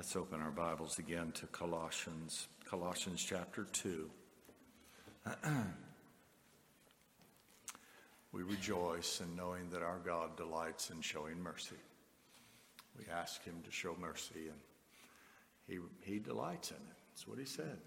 Let's open our Bibles again to Colossians chapter 2. We rejoice in knowing that our God delights in showing mercy. We ask him to show mercy, and he delights in it. That's what he said.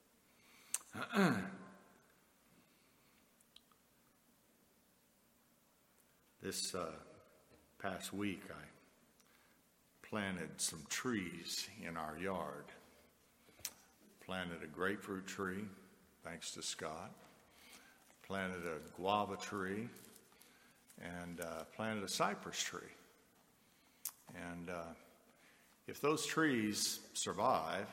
This past week, I planted some trees in our yard. Planted a grapefruit tree, thanks to Scott. Planted a guava tree, and planted a cypress tree. And if those trees survive,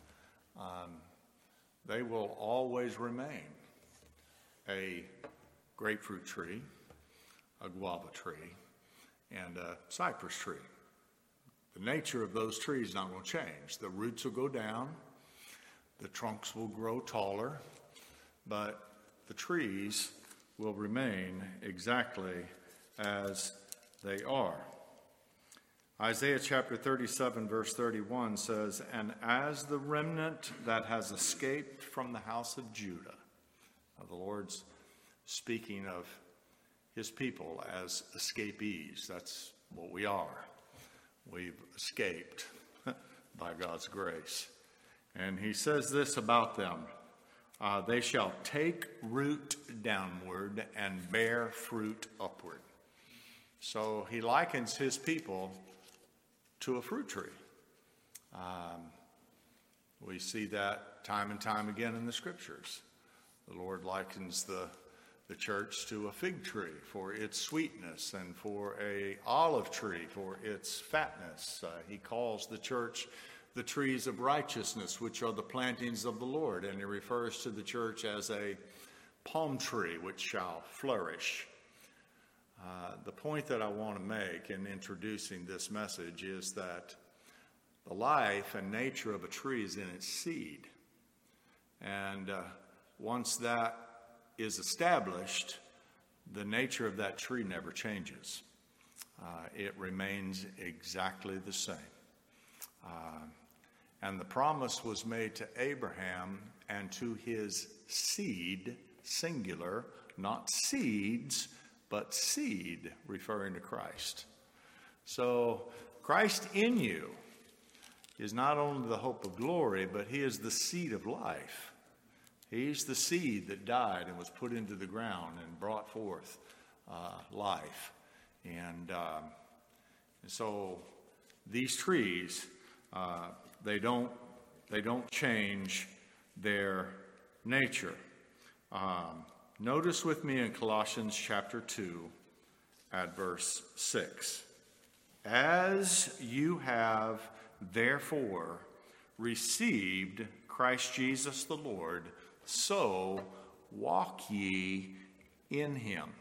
they will always remain a grapefruit tree, a guava tree, and a cypress tree. The nature of those trees is not going to change. The roots will go down, the trunks will grow taller, but the trees will remain exactly as they are. Isaiah chapter 37 verse 31 says, "And as the remnant that has escaped from the house of Judah," now the Lord's speaking of his people as escapees. That's what we are. We've escaped by God's grace. And he says this about them, "They shall take root downward and bear fruit upward." So he likens his people to a fruit tree. We see that time and time again in the scriptures. The Lord likens the church to a fig tree for its sweetness and for a olive tree for its fatness. He calls the church the trees of righteousness, which are the plantings of the Lord. And he refers to the church as a palm tree which shall flourish. The point that I want to make in introducing this message is that the life and nature of a tree is in its seed. And once that is established, the nature of that tree never changes. It remains exactly the same. And the promise was made to Abraham and to his seed, singular, not seeds, but seed, referring to Christ. So Christ in you is not only the hope of glory, but he is the seed of life. He's the seed that died and was put into the ground and brought forth life. And so these trees, they don't change their nature. Notice with me in Colossians chapter 2 at verse 6. "As you have therefore received Christ Jesus the Lord, so walk ye in him."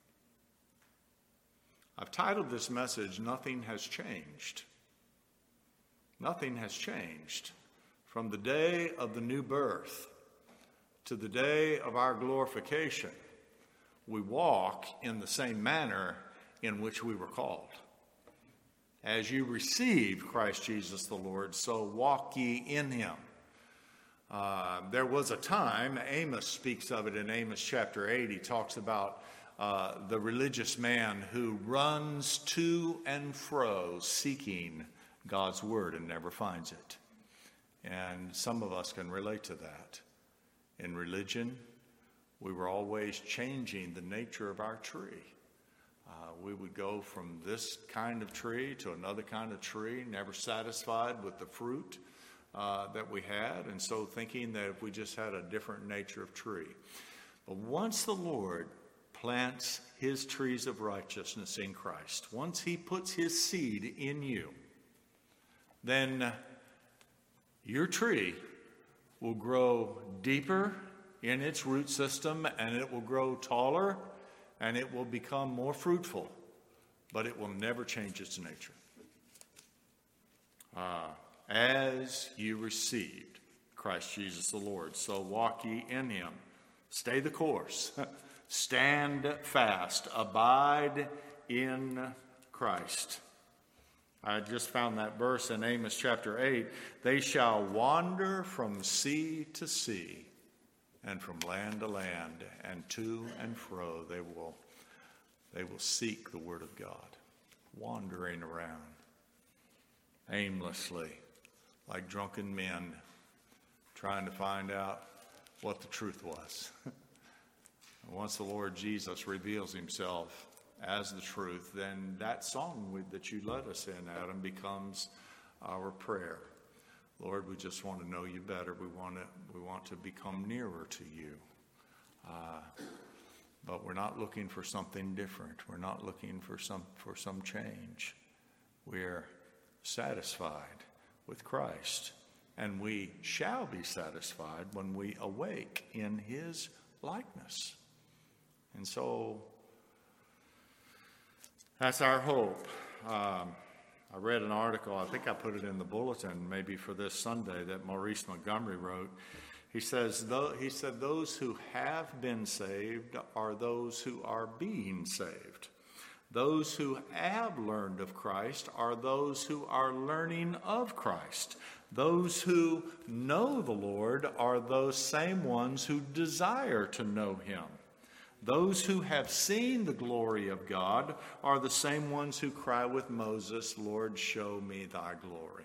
I've titled this message, "Nothing Has Changed." Nothing has changed. From the day of the new birth to the day of our glorification, we walk in the same manner in which we were called. As you receive Christ Jesus the Lord, so walk ye in him. There was a time, Amos speaks of it in Amos chapter 8. He talks about the religious man who runs to and fro seeking God's word and never finds it. And some of us can relate to that. In religion, we were always changing the nature of our tree. We would go from this kind of tree to another kind of tree, never satisfied with the fruit that we had, and so thinking that if we just had a different nature of tree. But once the Lord plants his trees of righteousness in Christ, once he puts his seed in you, then your tree will grow deeper in its root system, and it will grow taller, and it will become more fruitful, but it will never change its nature. As you received Christ Jesus the Lord, so walk ye in him. Stay the course. Stand fast. Abide in Christ. I just found that verse in Amos chapter 8. They shall wander from sea to sea and from land to land, and to and fro they will seek the word of God, wandering around aimlessly like drunken men trying to find out what the truth was. Once the Lord Jesus reveals himself as the truth, then that song that you led us in, Adam, becomes our prayer. Lord, we just want to know you better. We want to become nearer to you. But we're not looking for something different. We're not looking for some change. We're satisfied with Christ, and we shall be satisfied when we awake in his likeness. And so that's our hope. I read an article, I think I put it in the bulletin maybe for this Sunday, that Maurice Montgomery wrote. He said those who have been saved are those who are being saved. Those who have learned of Christ are those who are learning of Christ. Those who know the Lord are those same ones who desire to know him. Those who have seen the glory of God are the same ones who cry with Moses, Lord, show me thy glory.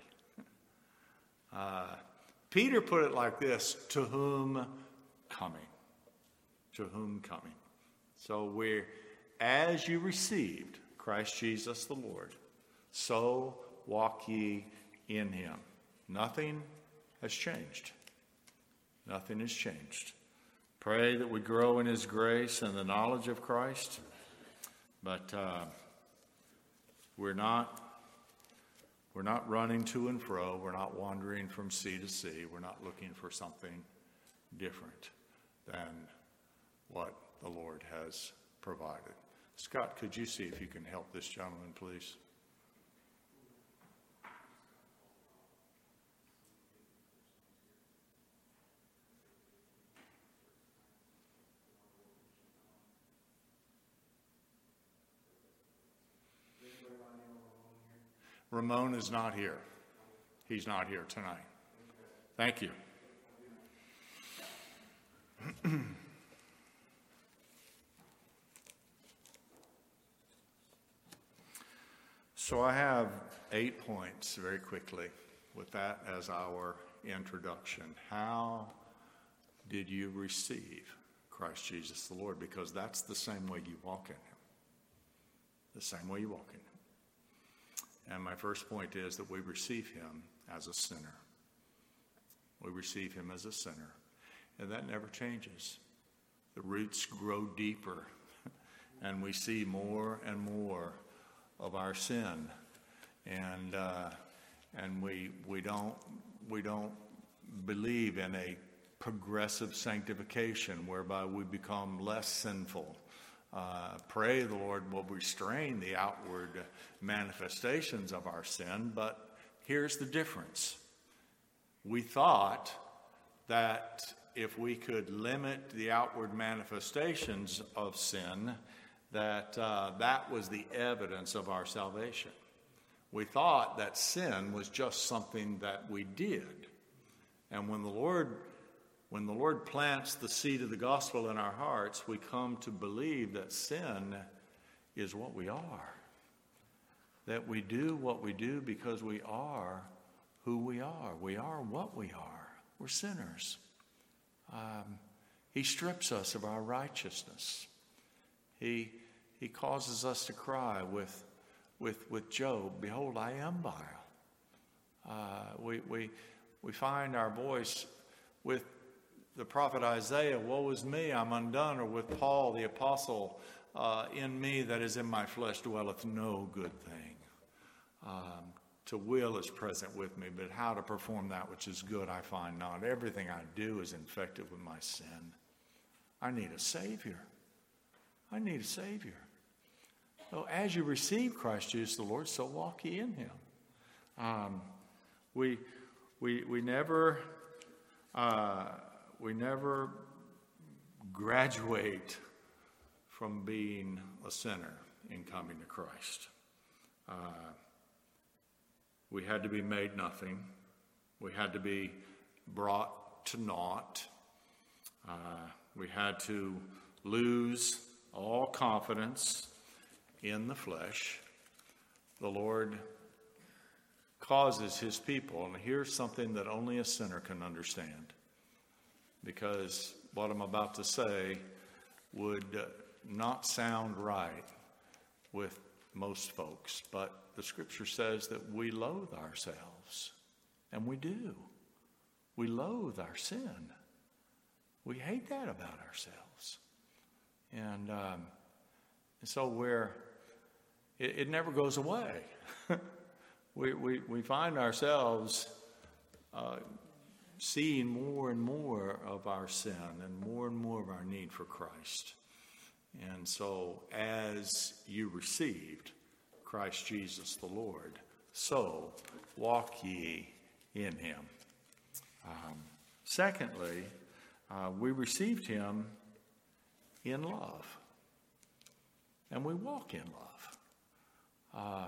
Peter put it like this, to whom coming? To whom coming? So as you received Christ Jesus the Lord, so walk ye in him. Nothing has changed. Nothing has changed. Pray that we grow in his grace and the knowledge of Christ. But we're not running to and fro. We're not wandering from sea to sea. We're not looking for something different than what the Lord has provided. Scott, could you see if you can help this gentleman, please? Ramon is not here. He's not here tonight. Thank you. So I have 8 points very quickly with that as our introduction. How did you receive Christ Jesus the Lord? Because that's the same way you walk in him. The same way you walk in him. And my first point is that we receive him as a sinner. We receive him as a sinner. And that never changes. The roots grow deeper, and we see more and more of our sin. And we don't believe in a progressive sanctification whereby we become less sinful. Pray the Lord will restrain the outward manifestations of our sin, but here's the difference. We thought that if we could limit the outward manifestations of sin, that was the evidence of our salvation. We thought that sin was just something that we did. And when the Lord plants the seed of the gospel in our hearts, we come to believe that sin is what we are. That we do what we do because we are who we are. We are what we are. We're sinners. He strips us of our righteousness. He causes us to cry with Job, behold, I am vile. We find our voice with the prophet Isaiah, woe is me, I'm undone, or with Paul the apostle, in me that is in my flesh dwelleth no good thing. To will is present with me, but how to perform that which is good I find not. Everything I do is infected with my sin. I need a Savior. I need a Savior. So as you receive Christ Jesus the Lord, so walk ye in him. We never graduate from being a sinner in coming to Christ. we had to be made nothing. We had to be brought to naught. We had to lose all confidence in the flesh. The Lord causes his people, and here's something that only a sinner can understand, because what I'm about to say would not sound right with most folks, but the scripture says that we loathe ourselves, and we do. We loathe our sin. We hate that about ourselves. And so it never goes away. we find ourselves seeing more and more of our sin and more of our need for Christ. And so as you received Christ Jesus the Lord, so walk ye in him. Secondly, we received him in love, and we walk in love.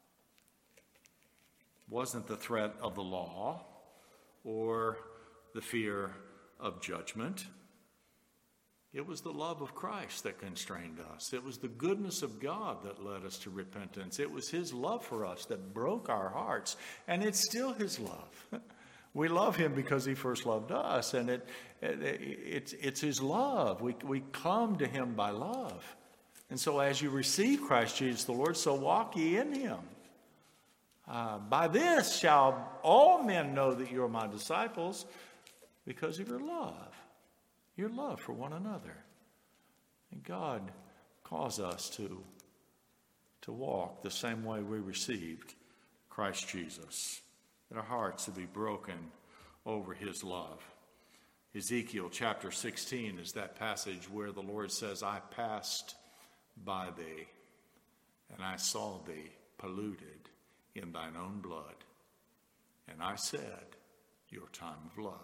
Wasn't the threat of the law or the fear of judgment. It was the love of Christ that constrained us. It was the goodness of God that led us to repentance. It was his love for us that broke our hearts, and it's still his love. We love him because he first loved us, and it's his love. We come to him by love. And so as you receive Christ Jesus the Lord, so walk ye in him. By this shall all men know that you are my disciples, because of your love for one another. And God calls us to walk the same way we received Christ Jesus, that our hearts would be broken over his love. Ezekiel chapter 16 is that passage where the Lord says, I passed by thee, and I saw thee polluted in thine own blood. And I said, your time of love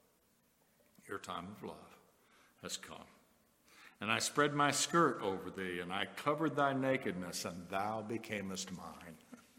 has come. And I spread my skirt over thee, and I covered thy nakedness, and thou becamest mine.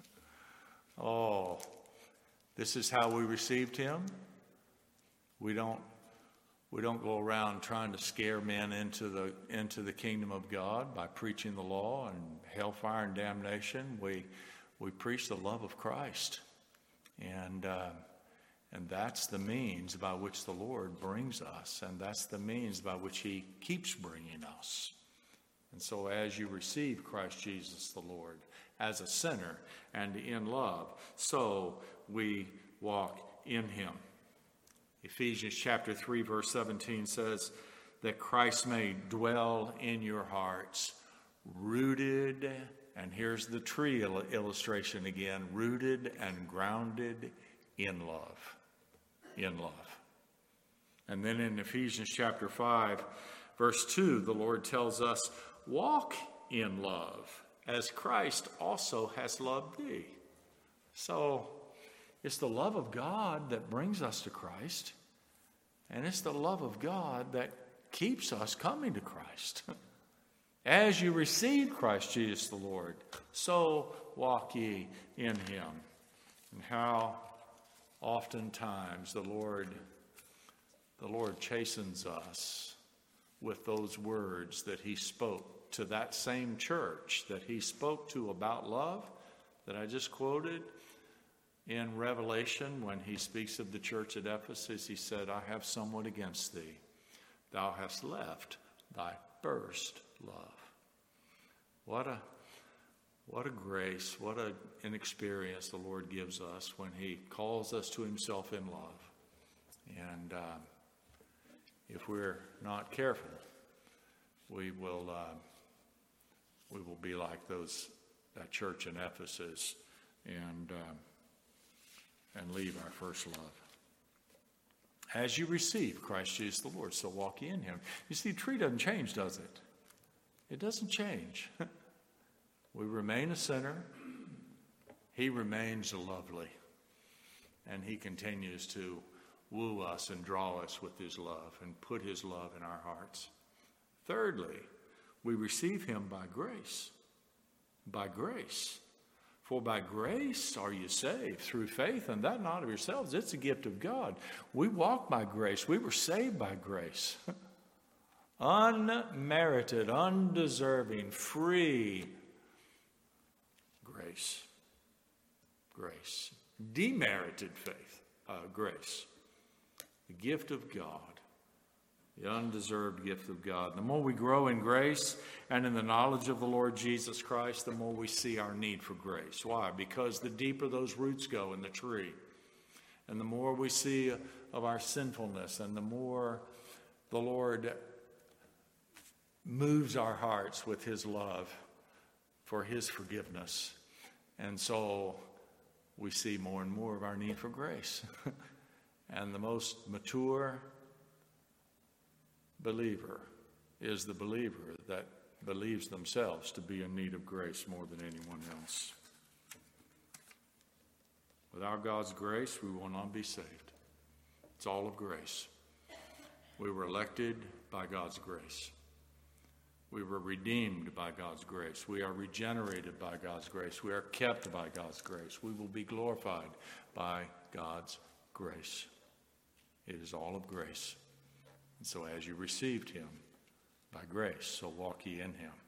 Oh, this is how we received him. We don't go around trying to scare men into the kingdom of God by preaching the law and hellfire and damnation. We preach the love of Christ, and that's the means by which the Lord brings us, and that's the means by which he keeps bringing us. And so as you receive Christ Jesus the Lord as a sinner and in love, so we walk in him. Ephesians chapter 3 verse 17 says that Christ may dwell in your hearts, rooted, and here's the tree illustration again, rooted and grounded in love. In love. And then in Ephesians chapter 5 verse 2, the Lord tells us, walk in love as Christ also has loved thee. So it's the love of God that brings us to Christ, and it's the love of God that keeps us coming to Christ. As you receive Christ Jesus the Lord, so walk ye in him. And how oftentimes the Lord chastens us with those words that he spoke to that same church that he spoke to about love that I just quoted in Revelation when he speaks of the church at Ephesus. He said, I have somewhat against thee. Thou hast left thy first love. What a grace, what an experience the Lord gives us when he calls us to himself in love. And if we're not careful, we will be like that church in Ephesus and leave our first love. As you receive Christ Jesus the Lord, so walk ye in him. You see, the tree doesn't change, does it? It doesn't change. We remain a sinner. He remains lovely. And he continues to woo us and draw us with his love and put his love in our hearts. Thirdly, we receive him by grace. By grace. For by grace are you saved through faith, and that not of yourselves. It's a gift of God. We walk by grace. We were saved by grace. Unmerited, undeserving, free grace. Grace. Demerited faith. Grace. The gift of God. The undeserved gift of God. The more we grow in grace and in the knowledge of the Lord Jesus Christ, the more we see our need for grace. Why? Because the deeper those roots go in the tree, and the more we see of our sinfulness, and the more the Lord moves our hearts with his love for his forgiveness. And so we see more and more of our need for grace. And the most mature believer is the believer that believes themselves to be in need of grace more than anyone else. Without God's grace, we will not be saved. It's all of grace. We were elected by God's grace. We were redeemed by God's grace. We are regenerated by God's grace. We are kept by God's grace. We will be glorified by God's grace. It is all of grace. And so as you received him by grace, so walk ye in him.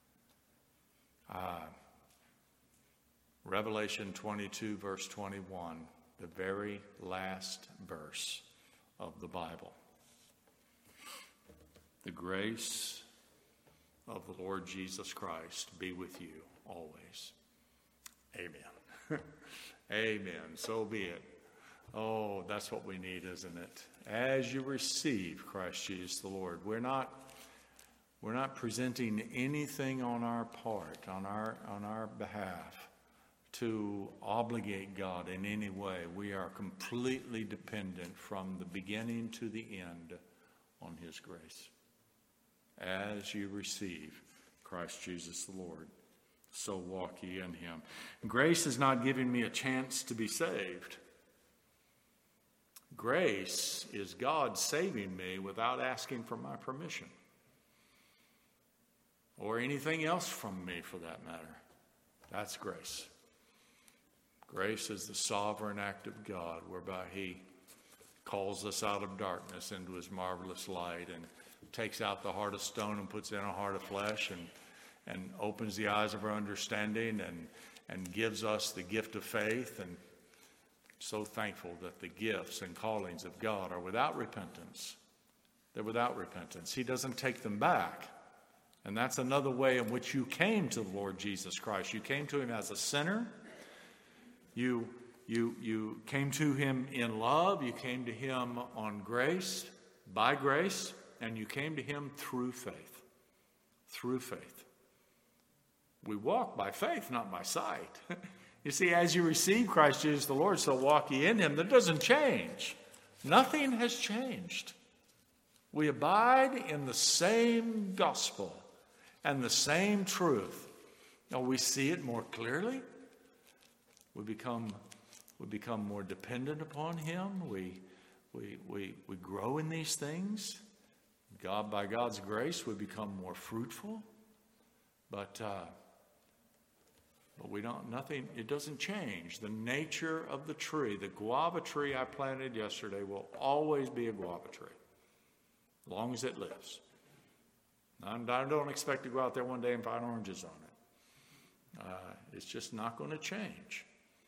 Revelation 22, verse 21, the very last verse of the Bible. The grace of the Lord Jesus Christ be with you always. Amen. Amen. So be it. Oh, that's what we need, isn't it? As you receive Christ Jesus the Lord, we're not presenting anything on our part, on our behalf, to obligate God in any way. We are completely dependent from the beginning to the end on his grace. As you receive Christ Jesus the Lord, so walk ye in him. Grace is not giving me a chance to be saved. Grace is God saving me without asking for my permission, or anything else from me for that matter. That's grace. Grace is the sovereign act of God whereby he calls us out of darkness into his marvelous light, and takes out the heart of stone and puts in a heart of flesh, and opens the eyes of our understanding, and gives us the gift of faith. And so thankful that the gifts and callings of God are without repentance. They're without repentance. He doesn't take them back. And that's another way in which you came to the Lord Jesus Christ. You came to him as a sinner. You came to him in love. You came to him on grace, by grace, and you came to him through faith. Through faith. We walk by faith, not by sight. You see, as you receive Christ Jesus the Lord, so walk ye in him. That doesn't change. Nothing has changed. We abide in the same gospel and the same truth. Now we see it more clearly. We become more dependent upon him. We grow in these things. God, by God's grace, we become more fruitful. But it doesn't change. The nature of the tree, the guava tree I planted yesterday, will always be a guava tree, as long as it lives. I don't expect to go out there one day and find oranges on it. It's just not going to change.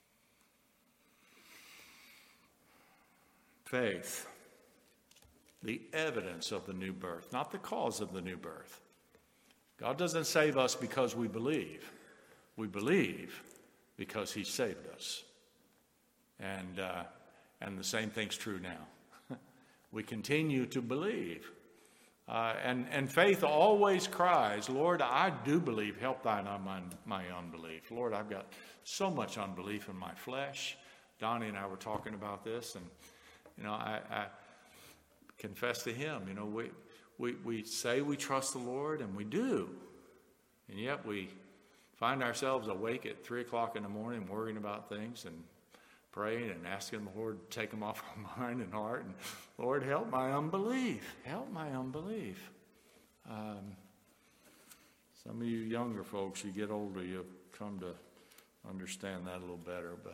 Faith, the evidence of the new birth, not the cause of the new birth. God doesn't save us because we believe. We believe because he saved us. And the same thing's true now. We continue to believe. And faith always cries, Lord, I do believe. Help thine my unbelief. Lord, I've got so much unbelief in my flesh. Donnie and I were talking about this, and I confess to him, we say we trust the Lord, and we do. And yet we find ourselves awake at 3 o'clock in the morning worrying about things and praying and asking the Lord to take them off our mind and heart. And Lord, help my unbelief. Help my unbelief. Some of you younger folks, you get older, you come to understand that a little better, but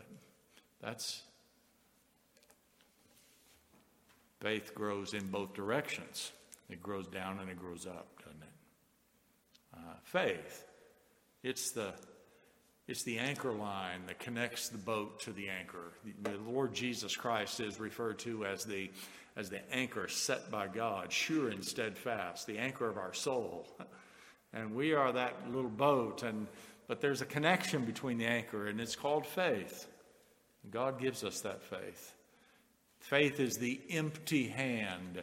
faith grows in both directions. It grows down and it grows up, doesn't it? Faith, it's the anchor line that connects the boat to the anchor. The Lord Jesus Christ is referred to as the anchor set by God, sure and steadfast, the anchor of our soul. And we are that little boat, but there's a connection between the anchor, and it's called faith. God gives us that faith. Faith is the empty hand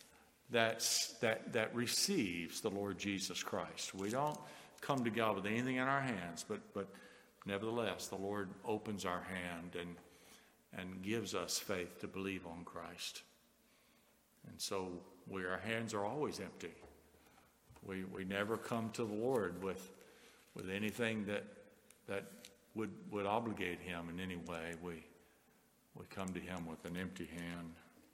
that receives the Lord Jesus Christ. We don't come to God with anything in our hands, but nevertheless, the Lord opens our hand and gives us faith to believe on Christ. And so our hands are always empty. We never come to the Lord with anything that would obligate him in any way. We come to him with an empty hand.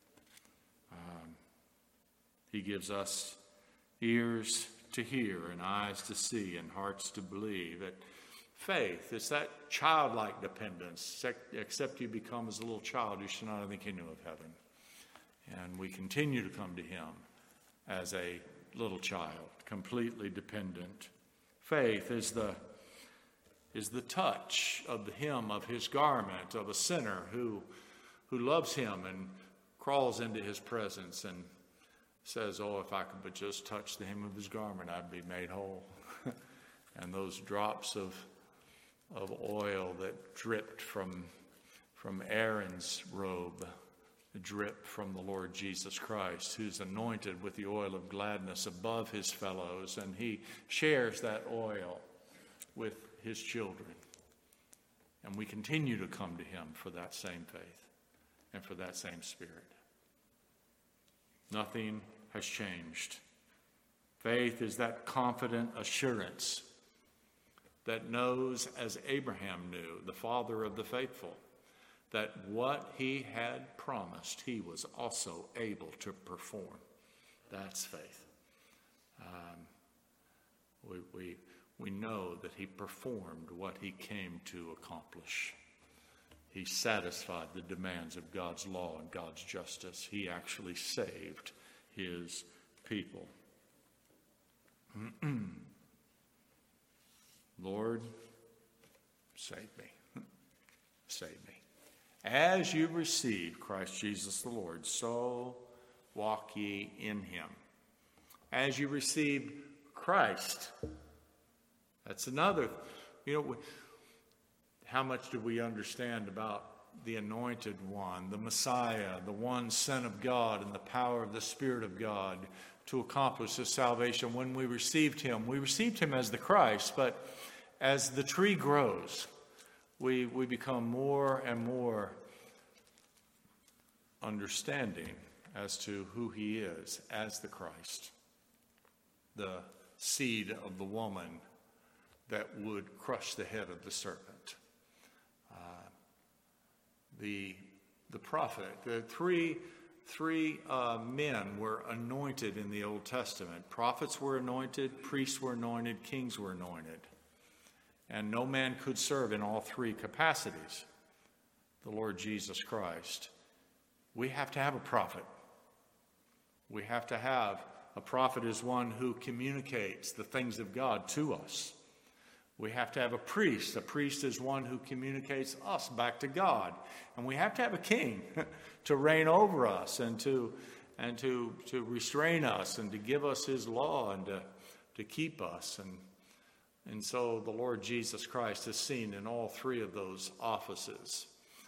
He gives us ears to hear and eyes to see and hearts to believe. That faith, it's that childlike dependence. Except you become as a little child, you should not think you knew of heaven. And we continue to come to him as a little child, completely dependent. Faith is the touch of the hem of his garment of a sinner who loves him and crawls into his presence and says, "Oh, if I could but just touch the hem of his garment, I'd be made whole." And those drops of oil that dripped from Aaron's robe drip from the Lord Jesus Christ, who's anointed with the oil of gladness above his fellows, and he shares that oil with his children. And we continue to come to him for that same faith and for that same spirit. Nothing has changed. Faith is that confident assurance that knows, as Abraham knew, the father of the faithful, that what he had promised, he was also able to perform. That's faith. We know that he performed what he came to accomplish. He satisfied the demands of God's law and God's justice. He actually saved his people. Lord, save me. Save me. As you receive Christ Jesus the Lord, so walk ye in him. As you receive Christ, that's another, how much do we understand about the Anointed One, the Messiah, the one Son of God, and the power of the Spirit of God to accomplish this salvation? When we received him as the Christ, but as the tree grows, we become more and more understanding as to who he is as the Christ, the seed of the woman that would crush the head of the serpent. The prophet, the three men were anointed in the Old Testament. Prophets were anointed, priests were anointed, kings were anointed. And no man could serve in all three capacities. The Lord Jesus Christ. We have to have a prophet. We have to have a prophet is one who communicates the things of God to us. We have to have a priest. A priest is one who communicates us back to God. And we have to have a king to reign over us and to restrain us and to give us his law and to keep us. And so the Lord Jesus Christ is seen in all three of those offices.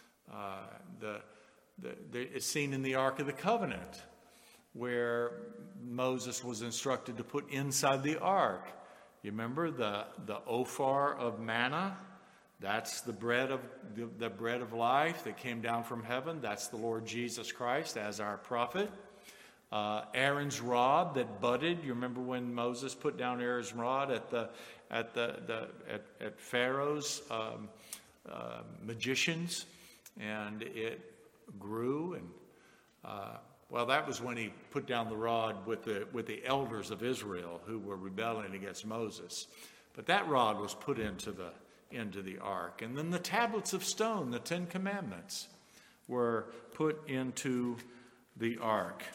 It's seen in the Ark of the Covenant, where Moses was instructed to put inside the ark. You remember the ophar of manna? That's the bread of life that came down from heaven. That's the Lord Jesus Christ as our prophet. Aaron's rod that budded. You remember when Moses put down Aaron's rod at Pharaoh's magicians, and it grew. And that was when he put down the rod with the elders of Israel who were rebelling against Moses. But that rod was put into into the ark. And then the tablets of stone, the 10 Commandments, were put into the ark.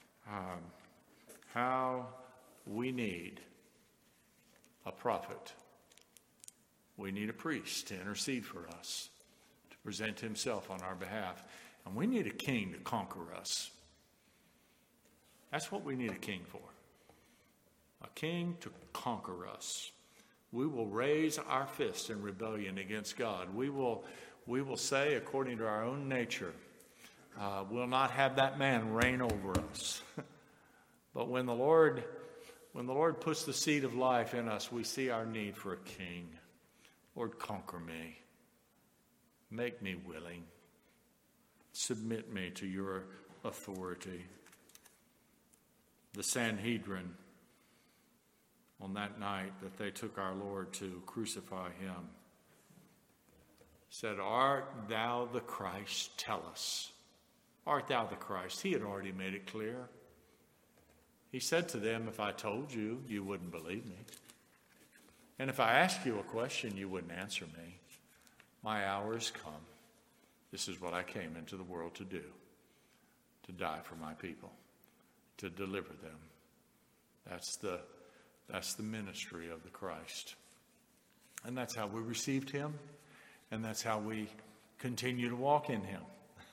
How we need a prophet. We need a priest to intercede for us, to present himself on our behalf. And we need a king to conquer us. That's what we need a king for. A king to conquer us. We will raise our fists in rebellion against God. We will say, according to our own nature, we'll not have that man reign over us. But when the Lord puts the seed of life in us, we see our need for a king. Lord, conquer me. Make me willing. Submit me to your authority. The Sanhedrin, on that night that they took our Lord to crucify him, said, "Art thou the Christ? Tell us. Art thou the Christ?" He had already made it clear. He said to them, "If I told you, you wouldn't believe me. And if I asked you a question, you wouldn't answer me. My hour has come. This is what I came into the world to do, to die for my people, to deliver them." That's the ministry of the Christ. And that's how we received him, and that's how we continue to walk in him.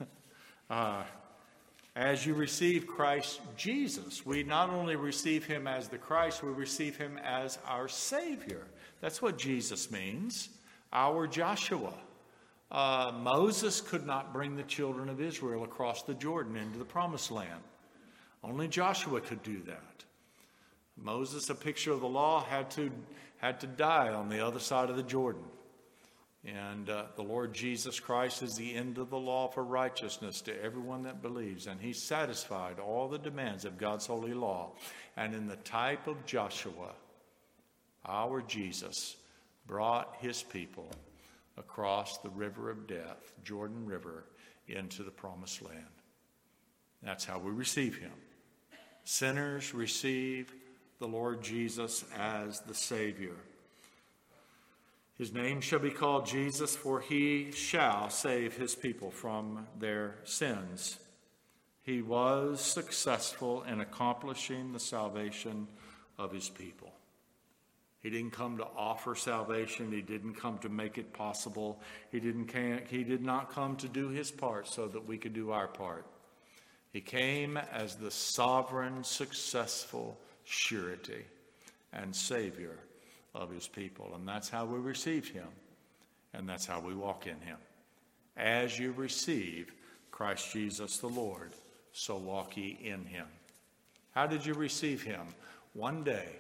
As you receive Christ Jesus, we not only receive him as the Christ, we receive him as our Savior. That's what Jesus means, our Joshua. Moses could not bring the children of Israel across the Jordan into the Promised Land. Only Joshua could do that. Moses, a picture of the law, had to die on the other side of the Jordan. And the Lord Jesus Christ is the end of the law for righteousness to everyone that believes. And he satisfied all the demands of God's holy law. And in the type of Joshua, our Jesus brought his people across the river of death, Jordan River, into the Promised Land. That's how we receive him. Sinners receive the Lord Jesus as the Savior. His name shall be called Jesus, for he shall save his people from their sins. He was successful in accomplishing the salvation of his people. He didn't come to offer salvation. He didn't come to make it possible. He did not come to do his part so that we could do our part. He came as the sovereign, successful surety and Savior of his people. And that's how we receive him. And that's how we walk in him. As you receive Christ Jesus the Lord, so walk ye in him. How did you receive him? One day,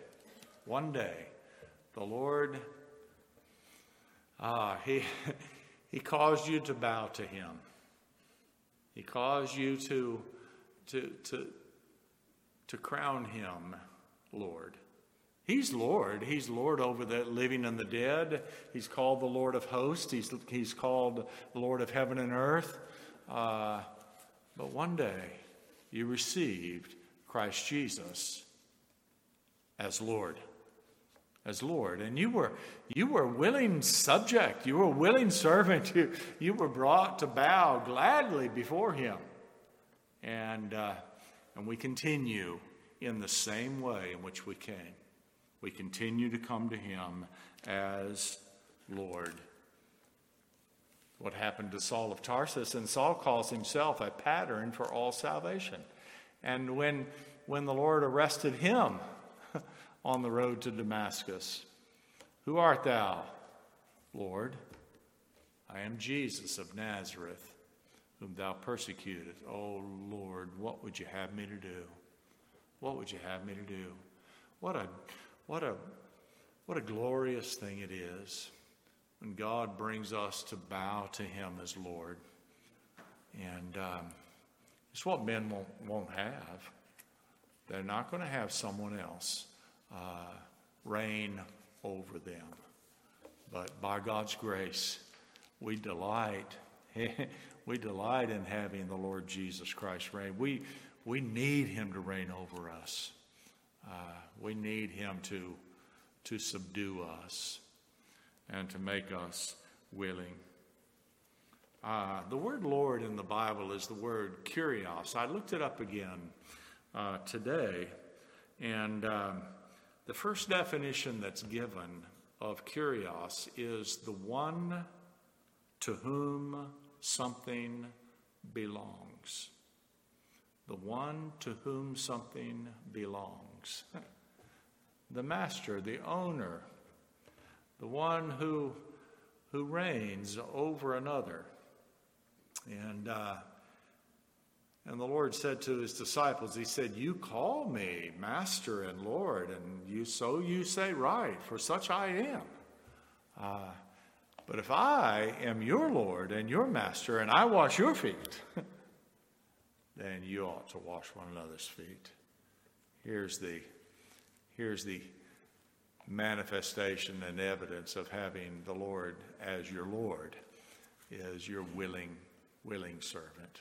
the Lord, he caused you to bow to him. He caused you to crown him Lord. He's Lord. He's Lord over the living and the dead. He's called the Lord of hosts. He's called the Lord of heaven and earth. But one day you received Christ Jesus as Lord. As Lord. And you were a willing subject. You were a willing servant. You were brought to bow gladly before him. And we continue in the same way in which we came. We continue to come to him as Lord. What happened to Saul of Tarsus? And Saul calls himself a pattern for all salvation. And when the Lord arrested him on the road to Damascus, "Who art thou, Lord?" "I am Jesus of Nazareth, whom thou persecutest." "Oh, Lord, what would you have me to do? What would you have me to do?" What a glorious thing it is when God brings us to bow to him as Lord. And it's what men won't have. They're not going to have someone else reign over them. But by God's grace, we delight in having the Lord Jesus Christ reign. We need him to reign over us. We need him to subdue us. and to make us willing. The word Lord in the Bible is the word kurios. I looked it up again today, and the first definition that's given of kurios is the one to whom something belongs. The one to whom something belongs. The master, the owner, the one who reigns over another. And the Lord said to his disciples, he said, "You call me Master and Lord, and you say right, for such I am. But if I am your Lord and your Master, and I wash your feet, then you ought to wash one another's feet." Here's the manifestation and evidence of having the Lord as your Lord, is your willing servant.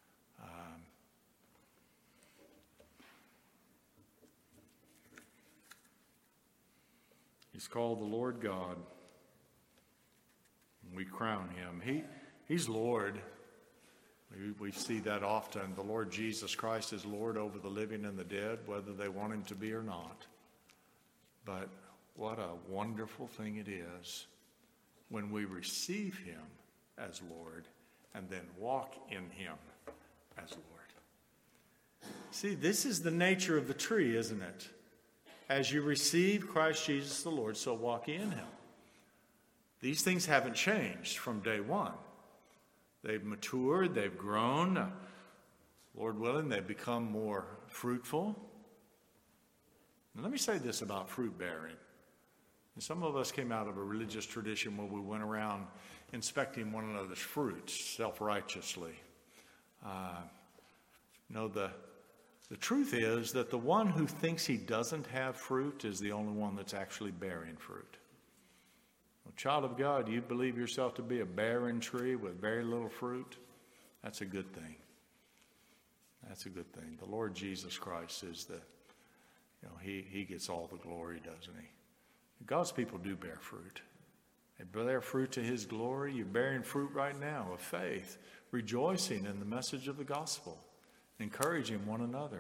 He's called the Lord God. We crown him. He's Lord. We see that often. The Lord Jesus Christ is Lord over the living and the dead, whether they want him to be or not. But what a wonderful thing it is when we receive him as Lord and then walk in him as Lord. See, this is the nature of the tree, isn't it? As you receive Christ Jesus the Lord, so walk ye in him. These things haven't changed from day one. They've matured, they've grown. Lord willing, they've become more fruitful. And let me say this about fruit bearing. And some of us came out of a religious tradition where we went around inspecting one another's fruits self-righteously. The truth is that the one who thinks he doesn't have fruit is the only one that's actually bearing fruit. Well, child of God, you believe yourself to be a barren tree with very little fruit? That's a good thing. That's a good thing. The Lord Jesus Christ is he gets all the glory, doesn't he? God's people do bear fruit. They bear fruit to his glory. You're bearing fruit right now of faith, rejoicing in the message of the gospel, encouraging one another.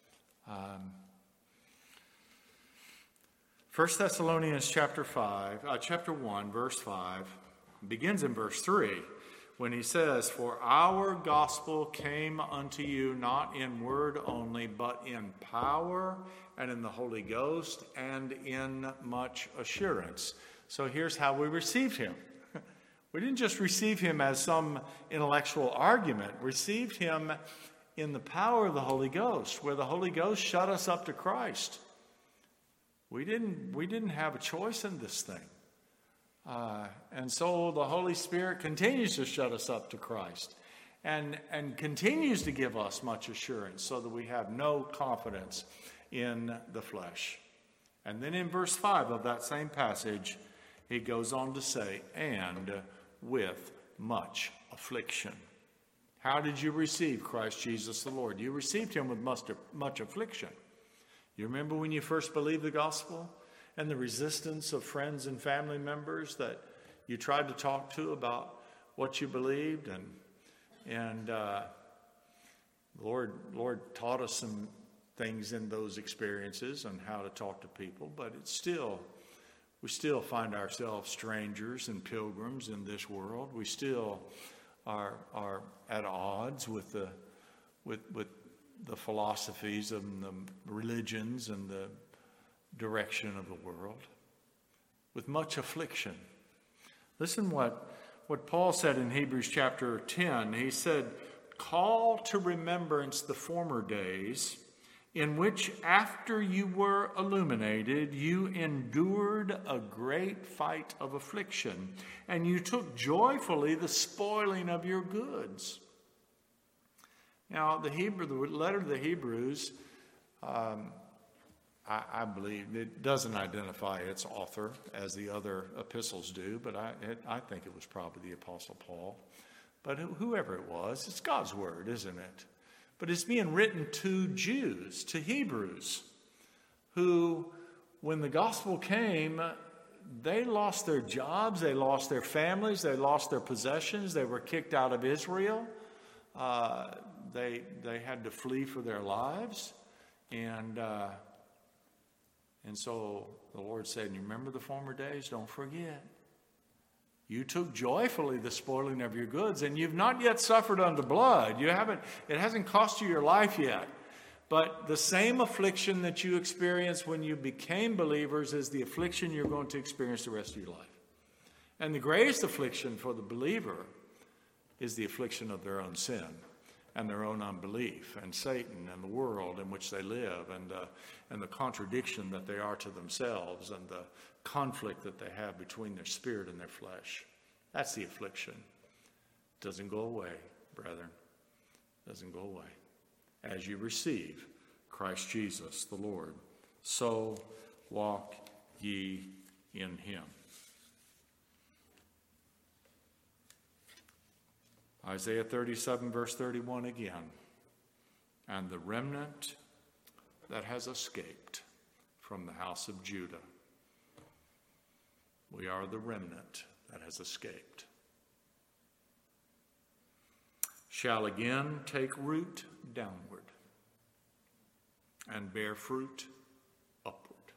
1 Thessalonians chapter 1, verse 5, begins in verse 3, when he says, "For our gospel came unto you not in word only, but in power and in the Holy Ghost and in much assurance." So here's how we received him. We didn't just receive him as some intellectual argument. We received him in the power of the Holy Ghost, where the Holy Ghost shut us up to Christ. We didn't have a choice in this thing. And so the Holy Spirit continues to shut us up to Christ and continues to give us much assurance so that we have no confidence in the flesh. And then in verse 5 of that same passage, he goes on to say, "and with much affliction." How did you receive Christ Jesus the Lord? You received him with much affliction. You remember when you first believed the gospel and the resistance of friends and family members that you tried to talk to about what you believed, and the Lord taught us some things in those experiences on how to talk to people, but we still find ourselves strangers and pilgrims in this world. We still are at odds with the philosophies and the religions and the direction of the world, with much affliction. Listen what Paul said in Hebrews chapter 10. He said, "Call to remembrance the former days, in which after you were illuminated, you endured a great fight of affliction, and you took joyfully the spoiling of your goods." Now, the letter to the Hebrews, I believe it doesn't identify its author as the other epistles do, but I think it was probably the Apostle Paul. But whoever it was, it's God's word, isn't it? But it's being written to Jews, to Hebrews, who, when the gospel came, they lost their jobs, they lost their families, they lost their possessions, they were kicked out of Israel. They had to flee for their lives. And so the Lord said, you remember the former days? Don't forget. You took joyfully the spoiling of your goods, and you've not yet suffered unto blood. It hasn't cost you your life yet. But the same affliction that you experienced when you became believers is the affliction you're going to experience the rest of your life. And the greatest affliction for the believer is the affliction of their own sin and their own unbelief, and Satan and the world in which they live, and the contradiction that they are to themselves, and the conflict that they have between their spirit and their flesh. That's the affliction. It doesn't go away, brethren. It doesn't go away. As you receive Christ Jesus the Lord, so walk ye in him. Isaiah 37, verse 31 again. And the remnant that has escaped from the house of Judah. We are the remnant that has escaped. Shall again take root downward and bear fruit upward.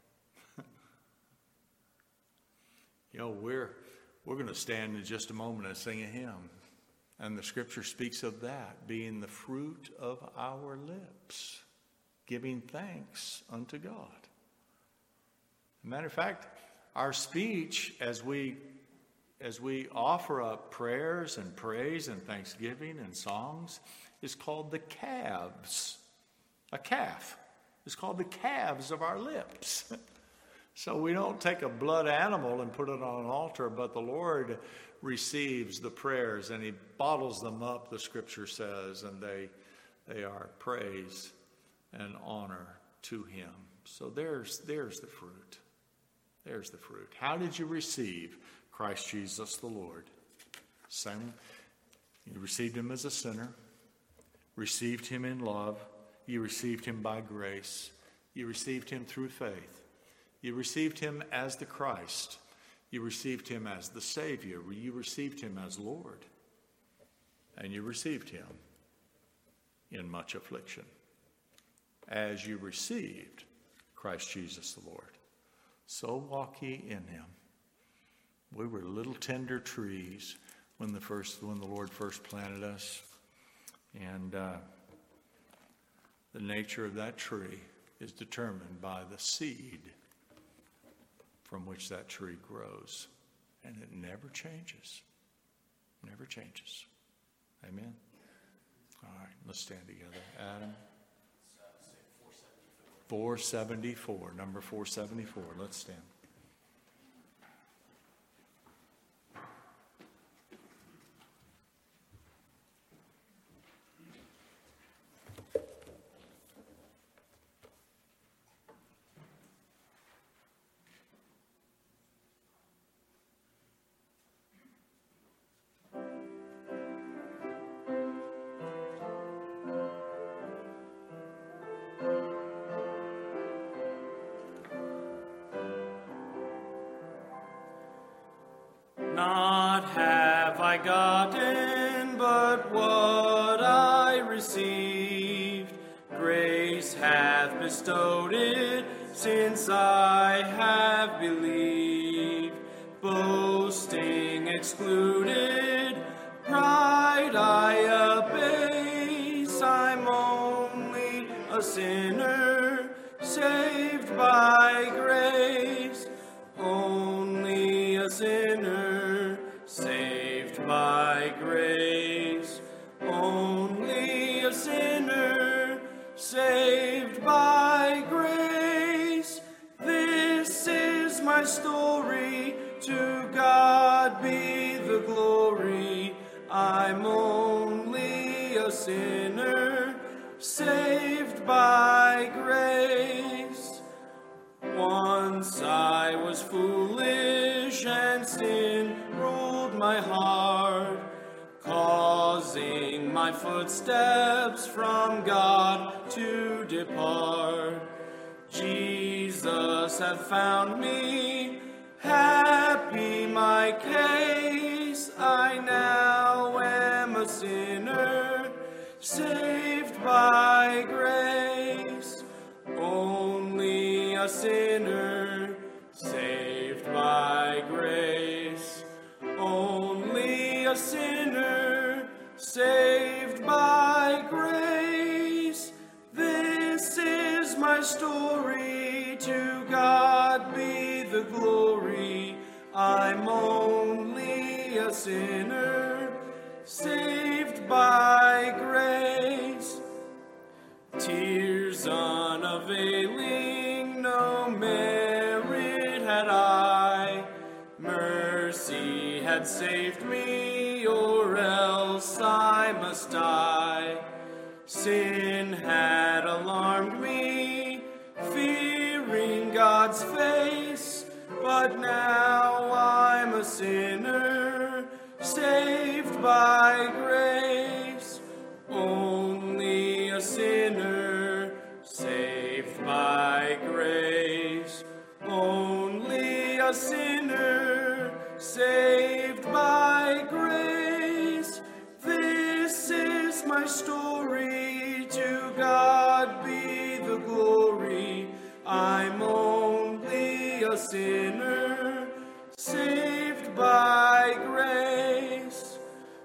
We're going to stand in just a moment and sing a hymn. And the scripture speaks of that being the fruit of our lips, giving thanks unto God. As a matter of fact, our speech as we offer up prayers and praise and thanksgiving and songs is called the calves. A calf is called the calves of our lips. So we don't take a blood animal and put it on an altar, but the Lord receives the prayers and he bottles them up, the scripture says, and they are praise and honor to him. So there's the fruit. There's the fruit. How did you receive Christ Jesus the Lord? Same. You received him as a sinner, received him in love, you received him by grace, you received him through faith, you received him as the Christ, you received him as the Savior, you received him as Lord, and you received him in much affliction. As you received Christ Jesus the Lord, so walk ye in him. We were little tender trees when the Lord first planted us, and the nature of that tree is determined by the seed from which that tree grows, and it never changes. Never changes. Amen. All right, let's stand together. Adam. 474, number 474. Let's stand. Not have I gotten, but what I received, grace hath bestowed it, since I have believed. Boasting excluded, pride I abase, I'm only a sinner, saved by grace. Only a sinner, saved by grace. Only a sinner, saved by grace. This is my story, to God be the glory. I'm only a sinner, saved by grace. Once I was foolish, and sin ruled my heart, causing my footsteps from God to depart. Jesus hath found me, be my case. I now am a sinner, saved by grace. Only a sinner, saved by grace. Only a sinner, saved by grace. This is my story, to God be the glory. I'm only a sinner, saved by grace. Tears unavailing, no merit had I. Mercy had saved me, or else I must die. Sin had alarmed me, fearing God's face, but now I'm a sinner, saved by grace. Only a sinner, saved by grace. Only a sinner, saved by grace. This is my story, to God be the glory. I'm only a sinner, saved by grace.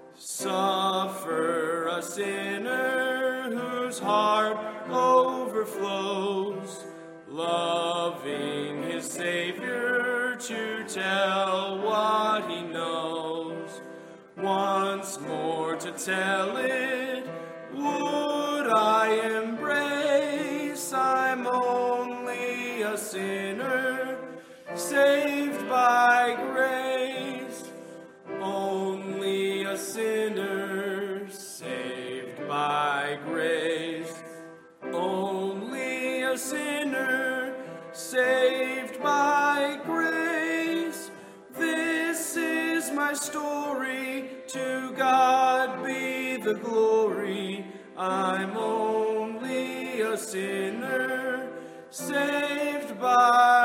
Suffer a sinner whose heart overflows, loving his Savior to tell what he knows. Once more to tell it, would I embrace? I'm only a sinner, saved by grace. Only a sinner, saved by grace. Only a sinner, saved by grace. This is my story, to God be the glory. I'm only a sinner, saved by